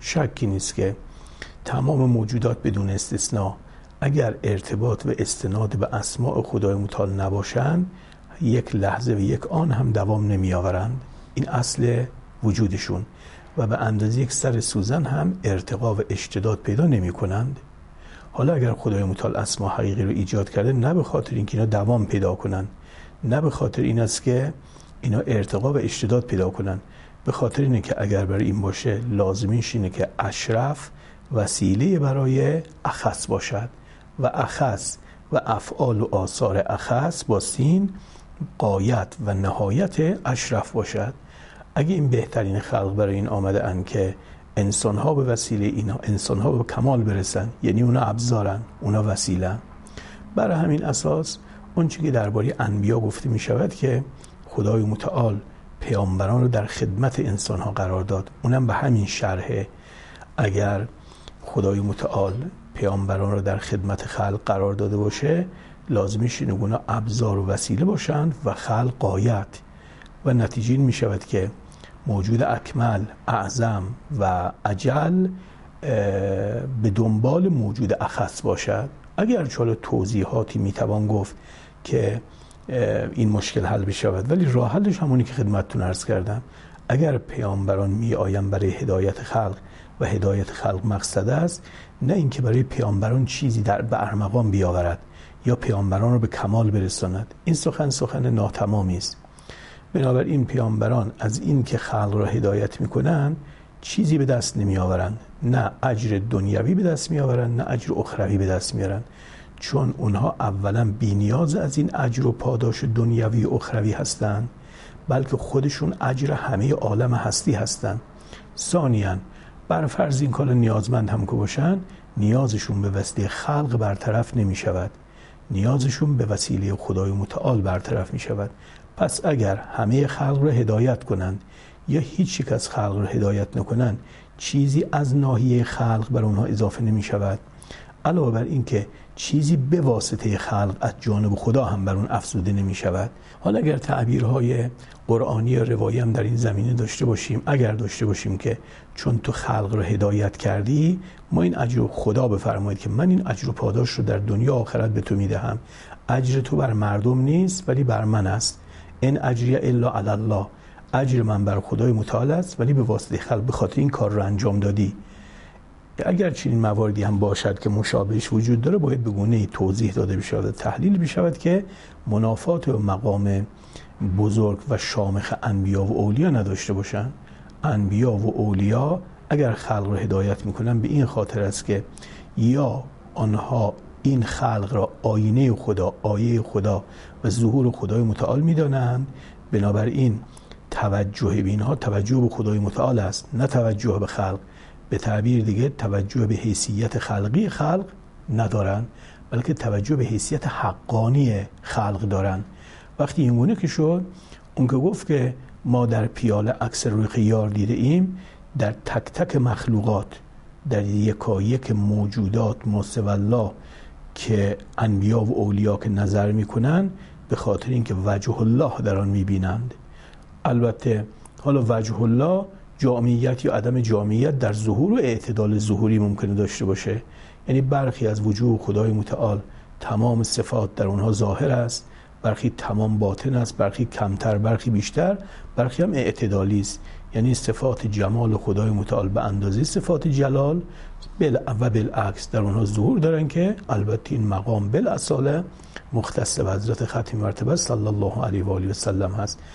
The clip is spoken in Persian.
شکی نیست که تمام موجودات بدون استثناء اگر ارتباط و استناد به اسماء خدای متعال نباشند، یک لحظه و یک آن هم دوام نمی آورند. این اصل وجودشون و به اندازه یک سر سوزن هم ارتقا و اشتداد پیدا نمی کنند. حالا اگر خدای متعال اسما حقیقی رو ایجاد کرده، نه به خاطر اینکه اینا دوام پیدا کنن، نه به خاطر این است که اینا ارتقا و اشتداد پیدا کنن، به خاطر اینه که اگر برای این باشه لازمیش اینه که اشرف وسیله برای اخص باشد و اخص و افعال و آثار اخص با سین غایت و نهایت اشرف باشد. اگه این بهترین خلق برای این آمده ان که انسان‌ها به وسیله اینا انسان‌ها به کمال برسن، یعنی اونا ابزارن، اونا وسیله‌ن. برای همین اساس اون چیزی که درباره انبیا گفته می شود که خدای متعال پیامبران رو در خدمت انسان‌ها قرار داد، اونم به همین شرحه. اگر خدای متعال پیامبران رو در خدمت خلق قرار داده باشه، لازمیش اینه اونا ابزار و وسیله باشند و خلق غایت، و نتیجه این می شود که موجود اکمل، اعظم و اجل به دنبال موجود اخص باشد. اگر چاله توضیحاتی می توان گفت که این مشکل حل بشود، ولی راه حلش همونی که خدمتتون عرض کردم. اگر پیامبران می آیند برای هدایت خلق و هدایت خلق مقصد است، نه اینکه برای پیامبران چیزی در به ارمغان بیاورد یا پیامبران رو به کمال برساند. این سخن ناتمامی است. بنابراین پیامبران از این که خلق را هدایت میکنن چیزی به دست نمی آورند، نه اجر دنیوی به دست می آورند، نه اجر اخروی به دست میارن، چون اونها اولا بی نیاز از این اجر و پاداش دنیوی و اخروی هستند، بلکه خودشون اجر همه عالم هستی هستند. ثانیاً بر فرض این کار نیازمند هم که باشن، نیازشون به وسیله خلق برطرف نمی شود، نیازشون به وسیله خدای متعال برطرف می شود. پس اگر همه خلق رو هدایت کنند یا هیچ یک از خلق رو هدایت نکنند، چیزی از ناحیه خلق بر اونها اضافه نمی شود، علاوه بر این که چیزی به واسطه خلق از جانب خدا هم بر اون افزوده نمی شود. حالا اگر تعبیرهای قرآنی یا روایی هم در این زمینه داشته باشیم، اگر داشته باشیم که چون تو خلق رو هدایت کردی ما این اجر رو، خدا بفرمایید که من این اجر و پاداش رو در دنیا و آخرت به تو میدهم، اجر تو بر مردم نیست ولی بر من است، این اجری الا علی الله، اجر من بر خدای متعال است ولی به واسطه خلق به خاطر این کار رو انجام دادی. اگر چنین مواردی هم باشد که مشابهش وجود داره، باید به گونه‌ای توضیح داده بشود و تحلیل بشود که منافات و مقام بزرگ و شامخ انبیا و اولیا نداشته باشند. انبیا و اولیا اگر خلق رو هدایت میکنن به این خاطر است که یا آنها این خلق را آینه خدا، آیه خدا و ظهور خدای متعال میدانند، بنابراین توجه به اینها توجه به خدای متعال است، نه توجه به خلق. به تعبیر دیگه توجه به حیثیت خلقی خلق ندارن، بلکه توجه به حیثیت حقانی خلق دارن. وقتی این گونه که شد، اون که گفت که ما در پیاله اکثر روی خیار دیده ایم، در تک تک مخلوقات، در یکایک موجودات ماسوی الله که انبیا و اولیا که نظر میکنن، به خاطر اینکه وجه الله در آن میبینند. البته حالا وجه الله جامعیت یا عدم جامعیت در ظهور و اعتدال ظهوری ممکنه داشته باشه، یعنی برخی از وجوه خدای متعال تمام صفات در اونها ظاهر است، برخی تمام باطن است، برخی کمتر، برخی بیشتر، برخی هم اعتدالی است، یعنی صفات جمال خدای متعال به اندازه صفات جلال و بالعکس در اونها ظهور دارن که البته این مقام بالاصاله مختص به حضرت ختم مرتبه صلی الله علیه و آله و سلم هست.